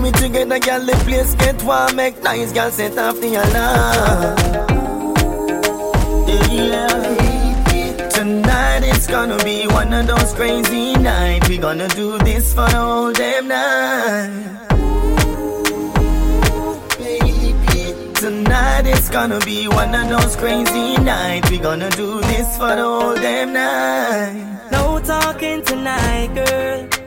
we together, girl, the place get warm. Make nice girl set off the alarm. Yeah. Tonight it's gonna be one of those crazy nights. We gonna do this for the whole damn night. Tonight it's gonna be one of those crazy nights. We gonna do this for the whole damn night. No talking tonight, girl.